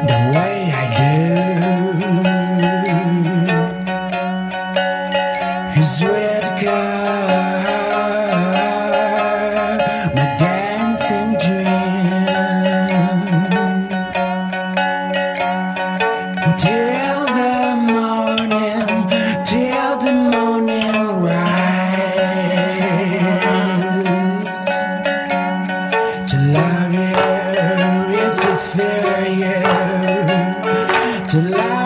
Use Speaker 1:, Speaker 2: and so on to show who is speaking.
Speaker 1: the way I do. Sweet girl, my dancing dream, till the morning rise. To love you is to fear you. To love